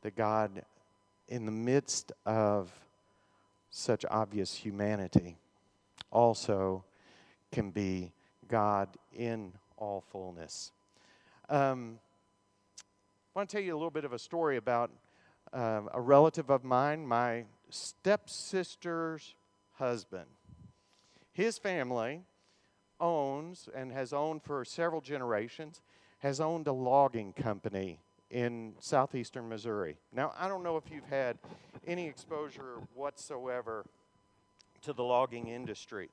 that God, in the midst of such obvious humanity, also can be God in all fullness. I want to tell you a little bit of a story about a relative of mine, my stepsister's husband. His family owns and has owned for several generations, has owned a logging company in southeastern Missouri. Now, I don't know if you've had any exposure whatsoever to the logging industry.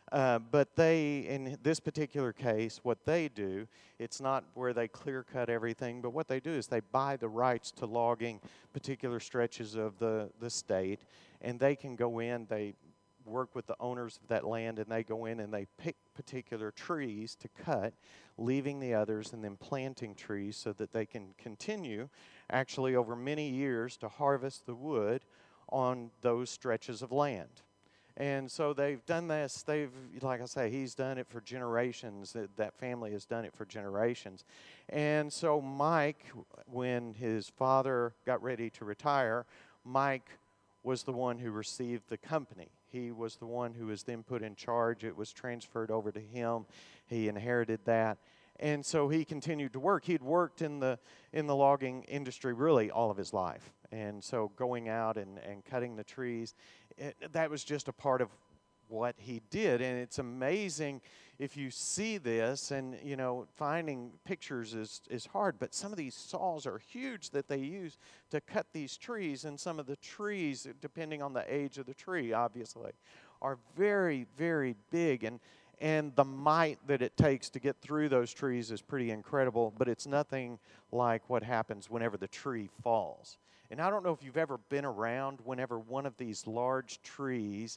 But they, in this particular case, what they do, it's not where they clear cut everything, but what they do is they buy the rights to logging particular stretches of the state, and they can go in, they work with the owners of that land, and they go in and they pick particular trees to cut, leaving the others, and then planting trees so that they can continue, actually over many years, to harvest the wood on those stretches of land. And so they've done this. Like I say, he's done it for generations. That family has done it for generations. And so Mike, when his father got ready to retire, Mike was the one who received the company. He was the one who was then put in charge. It was transferred over to him. He inherited that. And so he continued to work. He'd worked in the logging industry really all of his life. And so going out and cutting the trees, that was just a part of what he did. And it's amazing if you see this, and finding pictures is hard, but some of these saws are huge that they use to cut these trees, and some of the trees, depending on the age of the tree, obviously, are very, very big, and the might that it takes to get through those trees is pretty incredible, but it's nothing like what happens whenever the tree falls. And I don't know if you've ever been around whenever one of these large trees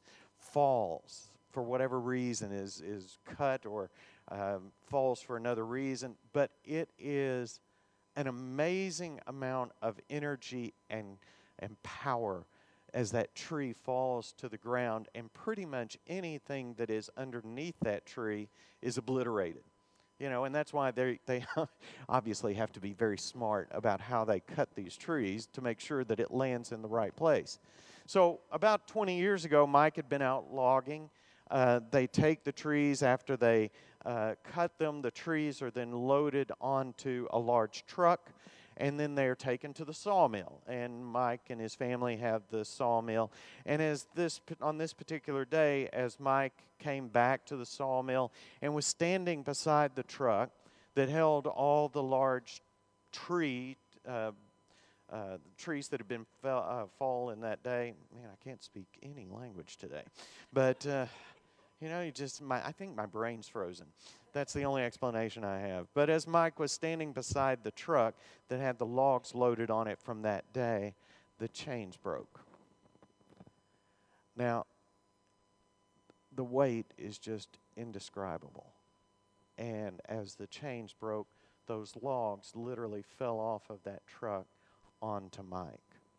falls for whatever reason, is cut or falls for another reason, but it is an amazing amount of energy and power as that tree falls to the ground, and pretty much anything that is underneath that tree is obliterated. And that's why they obviously have to be very smart about how they cut these trees to make sure that it lands in the right place. So about 20 years ago, Mike had been out logging. They take the trees after they cut them. The trees are then loaded onto a large truck, and then they're taken to the sawmill. And Mike and his family have the sawmill. And on this particular day, as Mike came back to the sawmill and was standing beside the truck that held all the large trees that had been fallen that day. Man, I can't speak any language today. But, I think my brain's frozen. That's the only explanation I have. But as Mike was standing beside the truck that had the logs loaded on it from that day, the chains broke. Now, the weight is just indescribable. And as the chains broke, those logs literally fell off of that truck onto Mike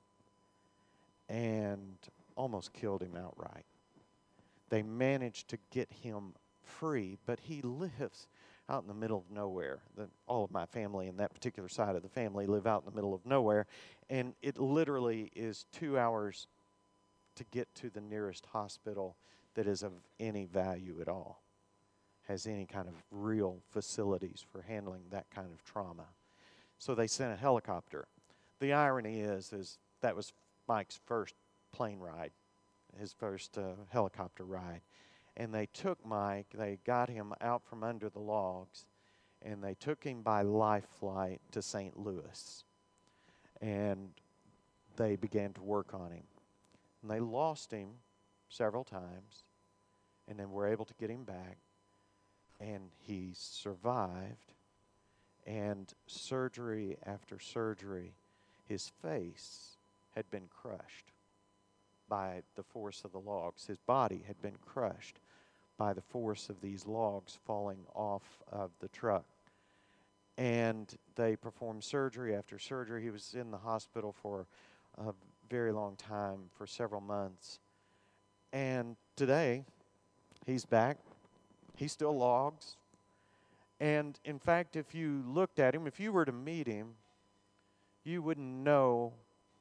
and almost killed him outright. They managed to get him free, but he lives out in the middle of nowhere. All of my family and that particular side of the family live out in the middle of nowhere, and it literally is 2 hours to get to the nearest hospital that is of any value at all, has any kind of real facilities for handling that kind of trauma. So they sent a helicopter. The irony is that was Mike's first plane ride, his first helicopter ride. And they took Mike, they got him out from under the logs, and they took him by life flight to St. Louis. And they began to work on him. And they lost him several times, and then were able to get him back. And he survived, and surgery after surgery, his face had been crushed by the force of the logs. His body had been crushed by the force of these logs falling off of the truck. And they performed surgery after surgery. He was in the hospital for a very long time, for several months. And today, he's back. He still logs. And in fact, if you looked at him, if you were to meet him, you wouldn't know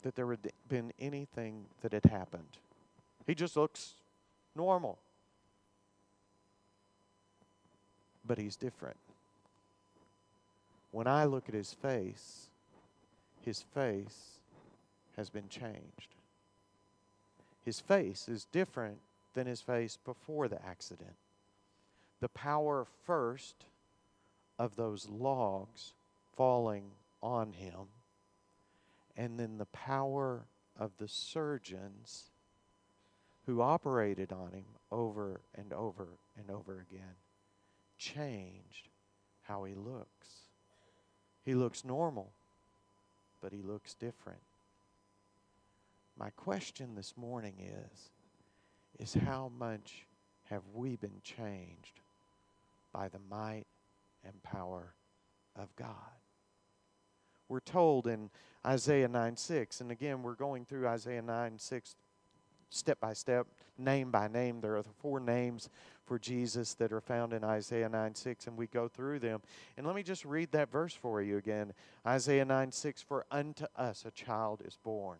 that there had been anything that had happened. He just looks normal. But he's different. When I look at his face has been changed. His face is different than his face before the accident. The power first of those logs falling on him, and then the power of the surgeons who operated on him over and over and over again changed how he looks. He looks normal, but he looks different. My question this morning is how much have we been changed by the might and power of God? We're told in Isaiah 9:6, and again, we're going through Isaiah 9:6 step by step, name by name. There are the 4 names for Jesus that are found in Isaiah 9:6, and we go through them. And let me just read that verse for you again. Isaiah 9:6, for unto us a child is born.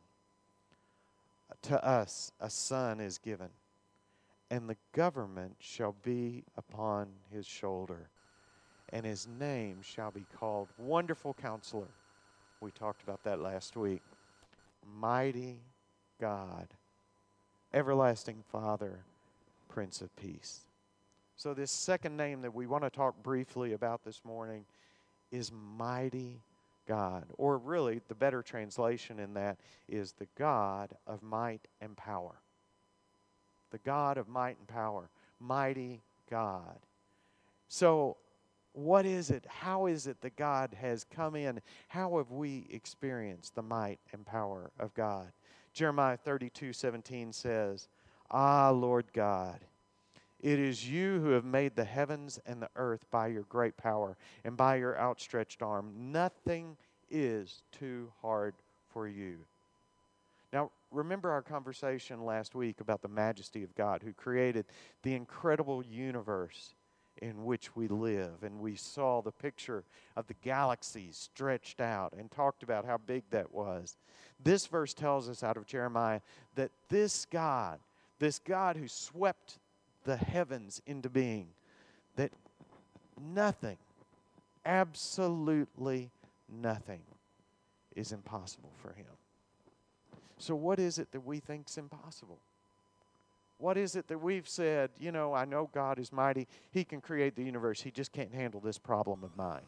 To us a son is given, and the government shall be upon his shoulder, and his name shall be called Wonderful Counselor. We talked about that last week. Mighty God, Everlasting Father, Prince of Peace. So this second name that we want to talk briefly about this morning is Mighty God. Or really, the better translation in that is the God of might and power. The God of might and power. Mighty God. So what is it? How is it that God has come in? How have we experienced the might and power of God? Jeremiah 32:17 says, Ah, Lord God, it is you who have made the heavens and the earth by your great power and by your outstretched arm. Nothing is too hard for you. Now, remember our conversation last week about the majesty of God who created the incredible universe in which we live. And we saw the picture of the galaxies stretched out and talked about how big that was. This verse tells us out of Jeremiah that this God who swept the heavens into being, that nothing, absolutely nothing is impossible for him. So what is it that we think is impossible? What is it that we've said, I know God is mighty. He can create the universe. He just can't handle this problem of mine.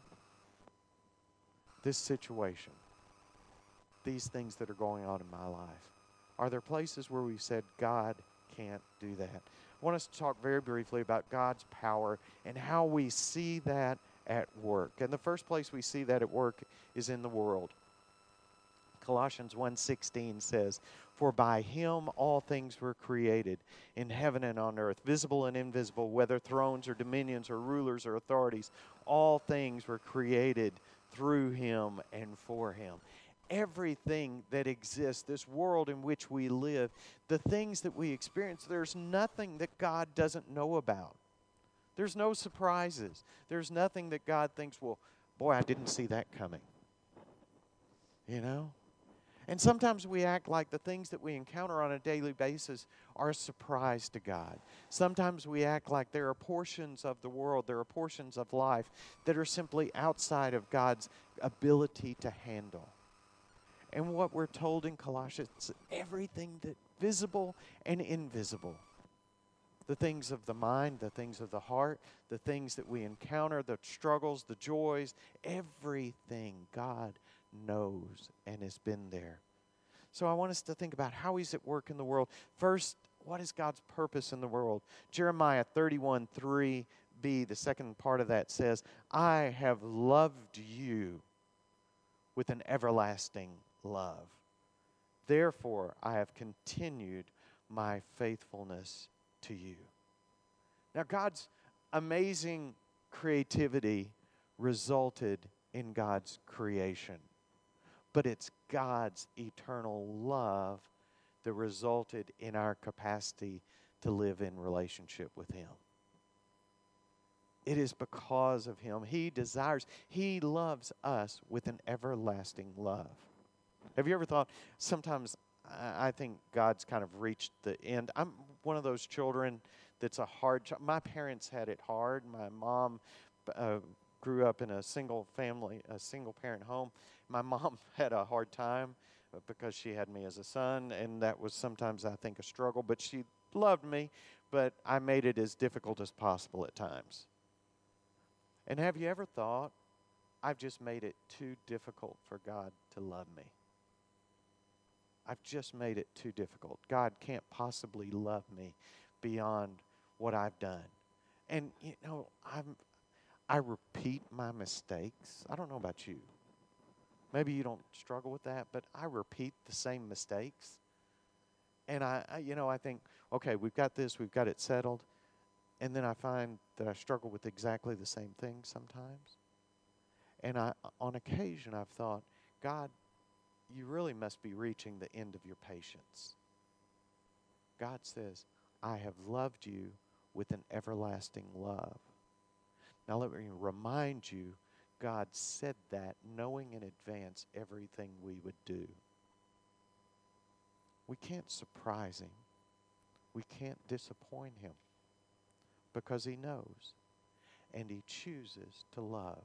This situation. These things that are going on in my life. Are there places where we've said God can't do that? I want us to talk very briefly about God's power and how we see that at work. And the first place we see that at work is in the world. Colossians 1:16 says, For by him all things were created, in heaven and on earth, visible and invisible, whether thrones or dominions or rulers or authorities, all things were created through him and for him. Everything that exists, this world in which we live, the things that we experience, there's nothing that God doesn't know about. There's no surprises. There's nothing that God thinks, well, boy, I didn't see that coming. And sometimes we act like the things that we encounter on a daily basis are a surprise to God. Sometimes we act like there are portions of the world, there are portions of life that are simply outside of God's ability to handle. And what we're told in Colossians, everything that visible and invisible, the things of the mind, the things of the heart, the things that we encounter, the struggles, the joys, everything God knows and has been there. So I want us to think about how he's at work in the world. First, what is God's purpose in the world? Jeremiah 31:3b, the second part of that says, I have loved you with an everlasting love. Therefore, I have continued my faithfulness to you. Now, God's amazing creativity resulted in God's creation. But it's God's eternal love that resulted in our capacity to live in relationship with him. It is because of him. He loves us with an everlasting love. Have you ever thought, sometimes I think God's kind of reached the end. I'm one of those children that's a hard child. My parents had it hard. My mom uh, grew up in a single family, a single parent home. My mom had a hard time because she had me as a son, and that was sometimes, I think, a struggle. But she loved me, but I made it as difficult as possible at times. And have you ever thought, I've just made it too difficult for God to love me? I've just made it too difficult. God can't possibly love me beyond what I've done. And I repeat my mistakes. I don't know about you. Maybe you don't struggle with that, but I repeat the same mistakes. And I think, okay, we've got this, we've got it settled. And then I find that I struggle with exactly the same thing sometimes. And on occasion, I've thought, God, you really must be reaching the end of your patience. God says, I have loved you with an everlasting love. Now let me remind you, God said that knowing in advance everything we would do. We can't surprise him. We can't disappoint him because he knows and he chooses to love.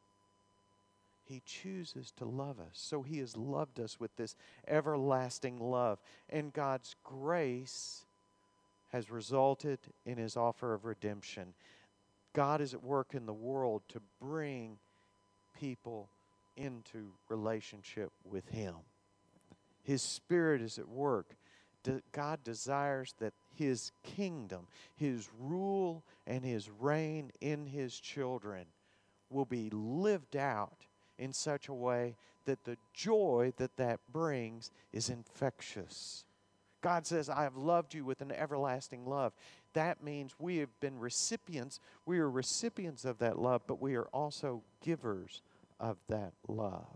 He chooses to love us. So he has loved us with this everlasting love. And God's grace has resulted in his offer of redemption. God is at work in the world to bring people into relationship with him. His Spirit is at work. God desires that his kingdom, his rule, and his reign in his children will be lived out in such a way that the joy that brings is infectious. God says, I have loved you with an everlasting love. That means we have been recipients. We are recipients of that love, but we are also givers of that love.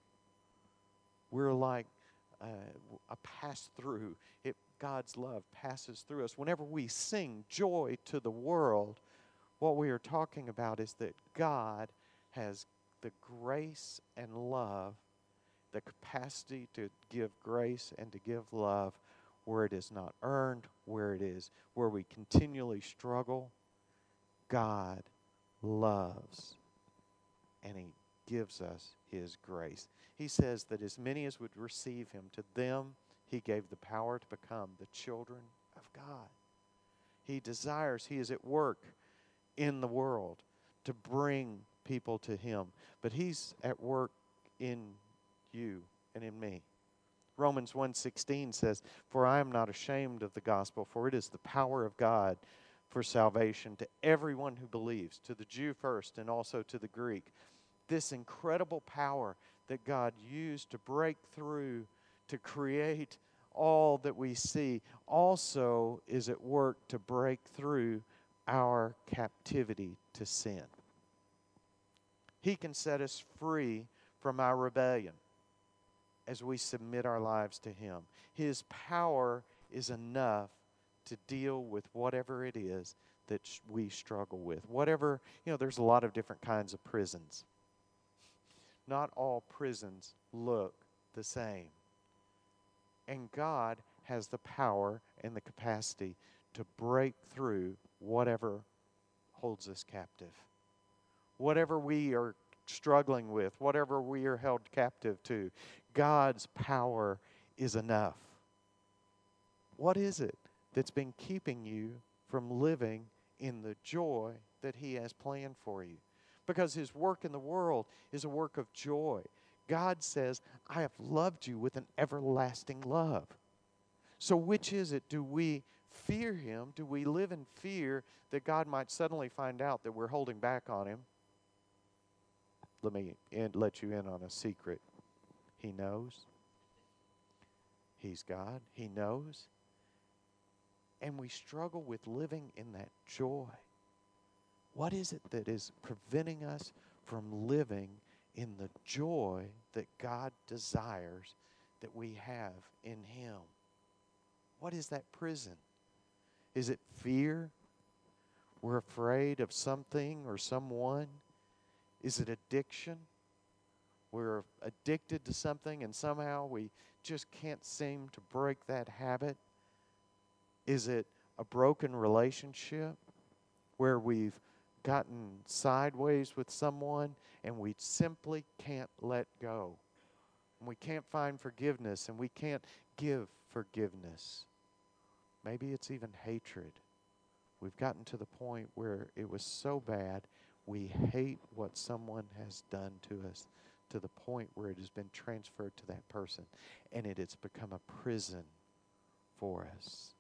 We're like a pass-through. God's love passes through us. Whenever we sing joy to the world, what we are talking about is that God has the grace and love, the capacity to give grace and to give love where it is not earned, where we continually struggle. God loves, and he gives us his grace. He says that as many as would receive him, to them he gave the power to become the children of God. He desires, he is at work in the world to bring people to him. But he's at work in you and in me. Romans 1:16 says, For I am not ashamed of the gospel, for it is the power of God for salvation to everyone who believes, to the Jew first and also to the Greek. This incredible power that God used to break through, to create all that we see, also is at work to break through our captivity to sin. He can set us free from our rebellion as we submit our lives to him. His power is enough to deal with whatever it is that we struggle with. Whatever, there's a lot of different kinds of prisons. Not all prisons look the same. And God has the power and the capacity to break through whatever holds us captive. Whatever we are struggling with, whatever we are held captive to, God's power is enough. What is it that's been keeping you from living in the joy that he has planned for you? Because his work in the world is a work of joy. God says, I have loved you with an everlasting love. So which is it? Do we fear him? Do we live in fear that God might suddenly find out that we're holding back on him? Let me let you in on a secret. He knows. He's God. He knows. And we struggle with living in that joy. What is it that is preventing us from living in the joy that God desires that we have in him? What is that prison? Is it fear? We're afraid of something or someone? Is it addiction? we're addicted to something and somehow we just can't seem to break that habit? Is it a broken relationship where we've gotten sideways with someone and we simply can't let go? And we can't find forgiveness and we can't give forgiveness. Maybe it's even hatred. We've gotten to the point where it was so bad we hate what someone has done to us, to the point where it has been transferred to that person and it has become a prison for us.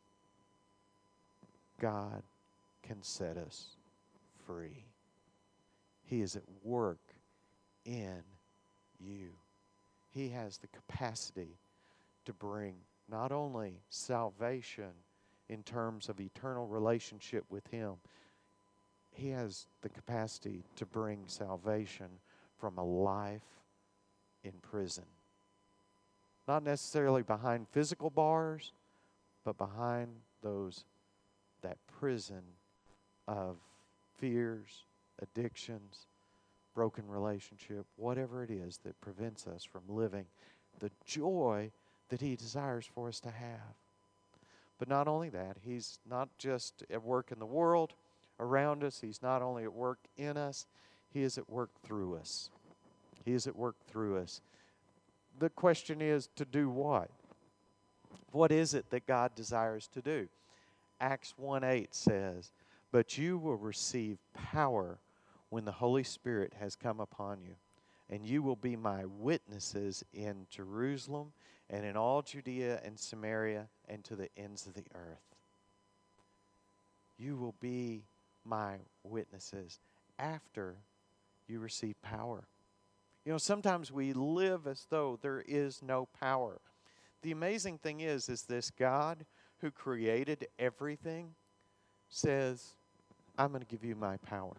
God can set us free. He is at work in you. He has the capacity to bring not only salvation in terms of eternal relationship with Him, He has the capacity to bring salvation from a life in prison. Not necessarily behind physical bars, but behind that prison of fears, addictions, broken relationship, whatever it is that prevents us from living the joy that He desires for us to have. But not only that, He's not just at work in the world around us. He's not only at work in us, He is at work through us. He is at work through us. The question is, to do what? What is it that God desires to do? Acts 1:8 says, "But you will receive power when the Holy Spirit has come upon you, and you will be my witnesses in Jerusalem and in all Judea and Samaria and to the ends of the earth." You will be my witnesses after you receive power. You know, sometimes we live as though there is no power. The amazing thing is this God who created everything says, I'm going to give you my power.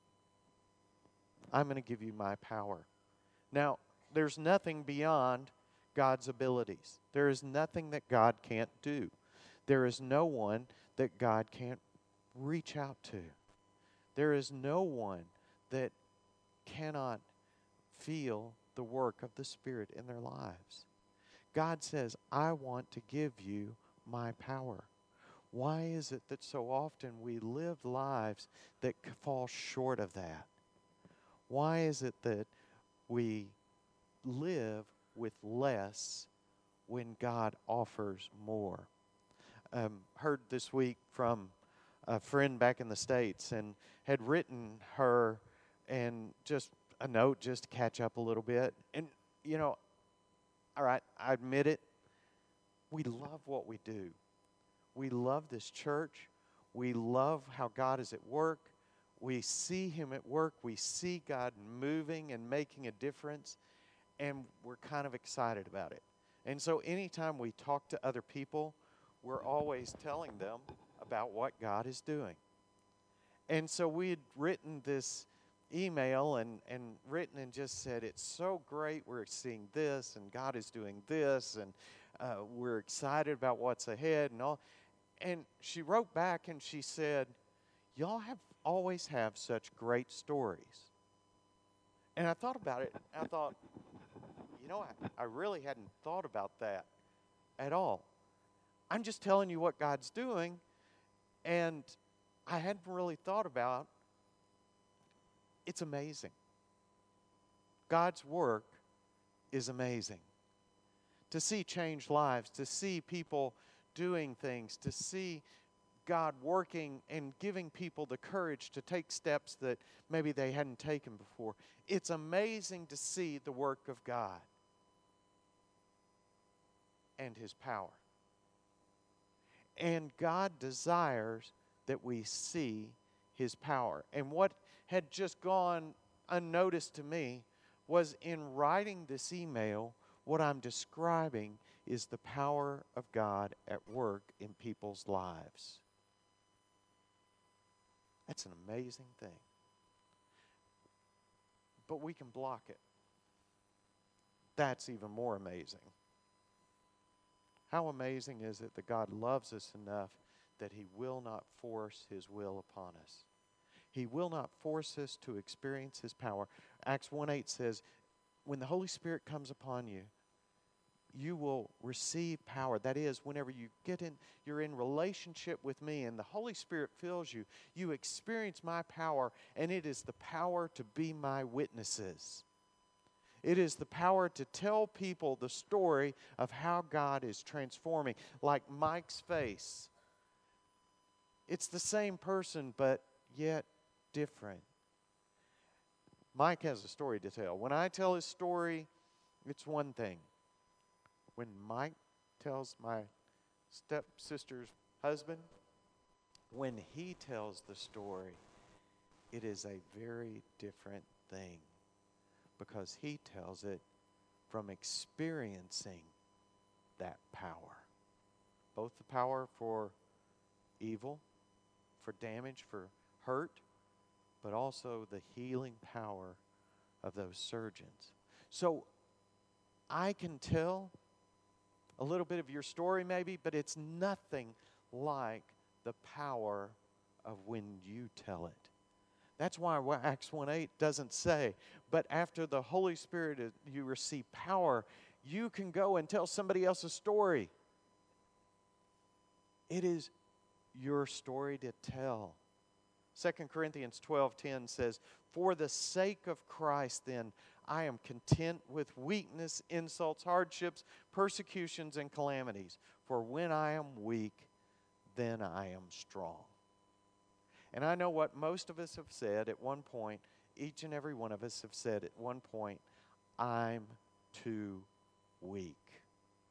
I'm going to give you my power. Now, there's nothing beyond God's abilities. There is nothing that God can't do. There is no one that God can't reach out to. There is no one that cannot feel the work of the Spirit in their lives. God says, I want to give you my power. Why is it that so often we live lives that fall short of that? Why is it that we live with less when God offers more? Heard this week from a friend back in the States and had written her and just a note just to catch up a little bit. And, you know, all right, I admit it. We love what we do. We love this church. We love how God is at work. We see Him at work. We see God moving and making a difference. And we're kind of excited about it. And so anytime we talk to other people, we're always telling them about what God is doing. And so we had written this email and written and just said, it's so great, we're seeing this, and God is doing this, and we're excited about what's ahead and all. And she wrote back and she said, y'all have always have such great stories. And I thought about it, and I thought, you know, I really hadn't thought about that at all. I'm just telling you what God's doing, and I hadn't really thought about. It's amazing. God's work is amazing. To see changed lives, to see people doing things, to see God working and giving people the courage to take steps that maybe they hadn't taken before. It's amazing to see the work of God and His power. And God desires that we see His power. And what had just gone unnoticed to me was in writing this email, what I'm describing is the power of God at work in people's lives. That's an amazing thing. But we can block it. That's even more amazing. How amazing is it that God loves us enough that He will not force His will upon us? He will not force us to experience His power. Acts 1:8 says, when the Holy Spirit comes upon you, you will receive power. That is, whenever you're in relationship with me and the Holy Spirit fills you, you experience my power, and it is the power to be my witnesses. It is the power to tell people the story of how God is transforming. Like Mike's face. It's the same person, but yet different. Mike has a story to tell. When I tell his story, it's one thing. When Mike tells my stepsister's husband, when he tells the story, it is a very different thing, because he tells it from experiencing that power. Both the power for evil, for damage, for hurt, but also the healing power of those surgeons. So I can tell a little bit of your story maybe, but it's nothing like the power of when you tell it. That's why Acts 1:8 doesn't say, but after the Holy Spirit you receive power, you can go and tell somebody else's story. It is your story to tell. 2 Corinthians 12:10 says, "For the sake of Christ, then, I am content with weakness, insults, hardships, persecutions, and calamities. For when I am weak, then I am strong." And I know what most of us have said at one point, each and every one of us have said at one point, I'm too weak.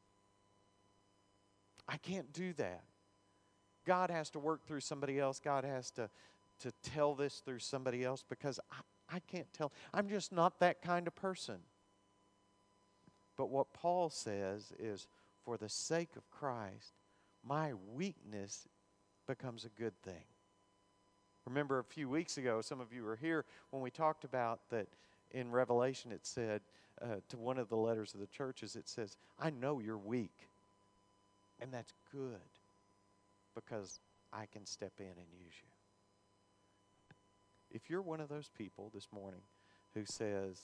I can't do that. God has to work through somebody else. God has to tell this through somebody else, because I can't tell. I'm just not that kind of person. But what Paul says is, for the sake of Christ, my weakness becomes a good thing. Remember a few weeks ago, some of you were here when we talked about that in Revelation it said, to one of the letters of the churches, it says, I know you're weak. And that's good, because I can step in and use you. If you're one of those people this morning who says,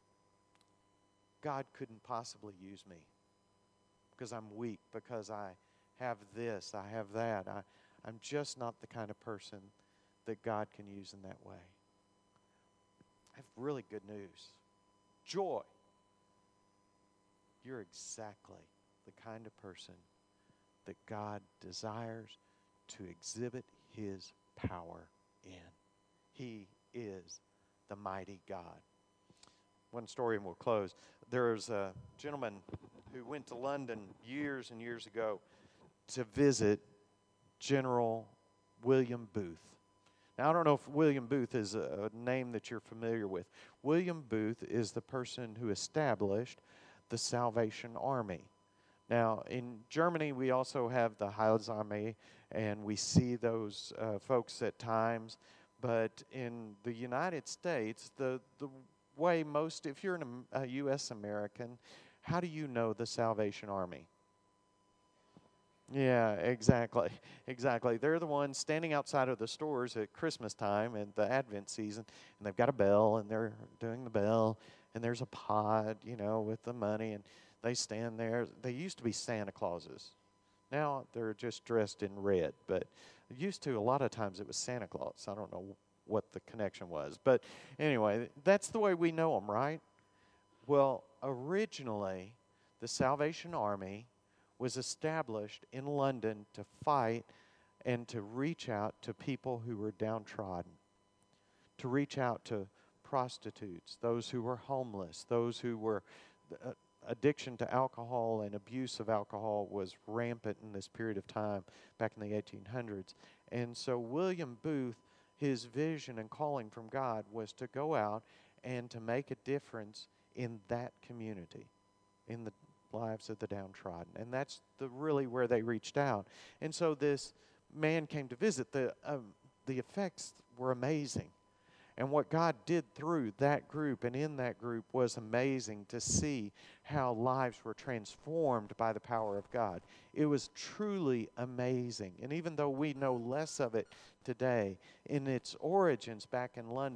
God couldn't possibly use me because I'm weak, because I have this, I have that, I'm just not the kind of person that God can use in that way, I have really good news. Joy. You're exactly the kind of person that God desires to exhibit His power in. He is the mighty God. One story and we'll close. There's a gentleman who went to London years and years ago to visit General William Booth. Now, I don't know if William Booth is a name that you're familiar with. William Booth is the person who established the Salvation Army. Now, in Germany, we also have the Heilsarmee, and we see those folks at times. But in the United States, the way most, if you're a U.S. American, how do you know the Salvation Army? Yeah, exactly. They're the ones standing outside of the stores at Christmas time and the Advent season, and they've got a bell, and they're doing the bell, and there's a pod, with the money, and they stand there. They used to be Santa Clauses. Now they're just dressed in red, but used to, a lot of times it was Santa Claus. I don't know what the connection was. But anyway, that's the way we know them, right? Well, originally, the Salvation Army was established in London to fight and to reach out to people who were downtrodden, to reach out to prostitutes, those who were homeless, those who were addiction to alcohol and abuse of alcohol was rampant in this period of time back in the 1800s. And so William Booth, his vision and calling from God was to go out and to make a difference in that community, in the lives of the downtrodden. And that's really where they reached out. And so this man came to visit. The effects were amazing. And what God did through that group and in that group was amazing to see how lives were transformed by the power of God. It was truly amazing. And even though we know less of it today, in its origins back in London,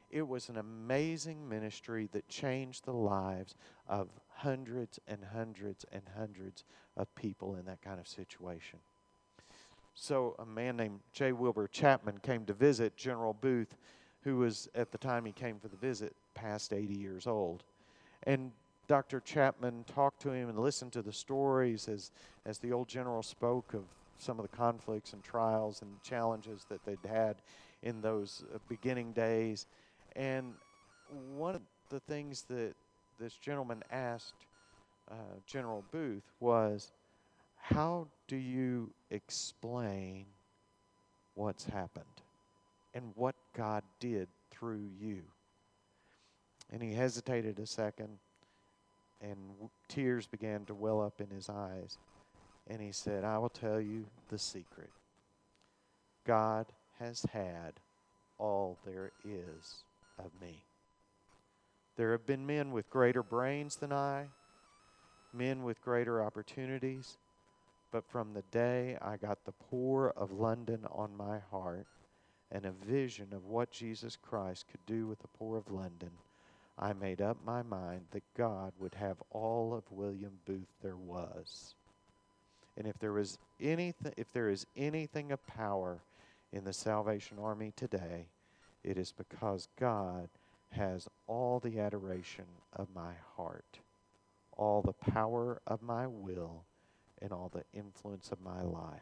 It was an amazing ministry that changed the lives of hundreds and hundreds and hundreds of people in that kind of situation. So a man named J. Wilbur Chapman came to visit General Booth, who was, at the time he came for the visit, past 80 years old. And Dr. Chapman talked to him and listened to the stories as the old general spoke of some of the conflicts and trials and challenges that they'd had in those beginning days. And one of the things that this gentleman asked General Booth was, how do you explain what's happened and what God did through you? And he hesitated a second, and tears began to well up in his eyes. And he said, I will tell you the secret. God has had all there is of me. There have been men with greater brains than I, men with greater opportunities, but from the day I got the poor of London on my heart and a vision of what Jesus Christ could do with the poor of London, I made up my mind that God would have all of William Booth there was. And if there is anything of power in the Salvation Army today, it is because God has all the adoration of my heart, all the power of my will, and all the influence of my life.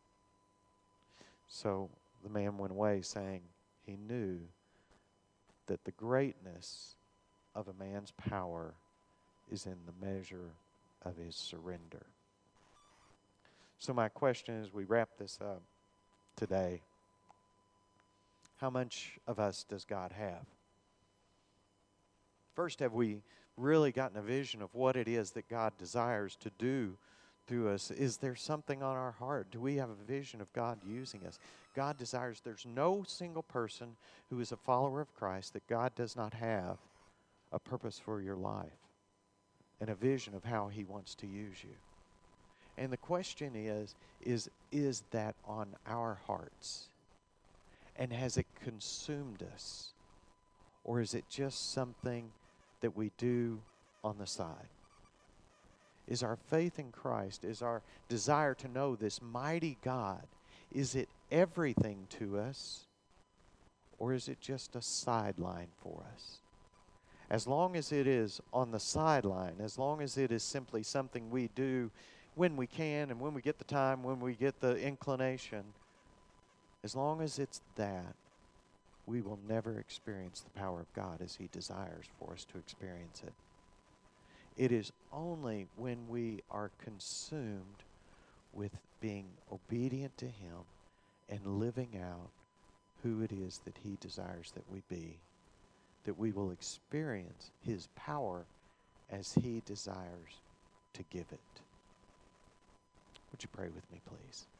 So the man went away saying he knew that the greatness of a man's power is in the measure of his surrender. So my question as we wrap this up today, how much of us does God have? First, have we really gotten a vision of what it is that God desires to do through us? Is there something on our heart? Do we have a vision of God using us? God desires, there's no single person who is a follower of Christ that God does not have a purpose for your life and a vision of how He wants to use you. And the question is that on our hearts? And has it consumed us? Or is it just something that we do on the side? Is our faith in Christ, is our desire to know this mighty God, is it everything to us? Or is it just a sideline for us? As long as it is on the sideline, as long as it is simply something we do when we can and when we get the time, when we get the inclination, as long as it's that, we will never experience the power of God as He desires for us to experience it. It is only when we are consumed with being obedient to Him and living out who it is that He desires that we be, that we will experience His power as He desires to give it. Would you pray with me, please?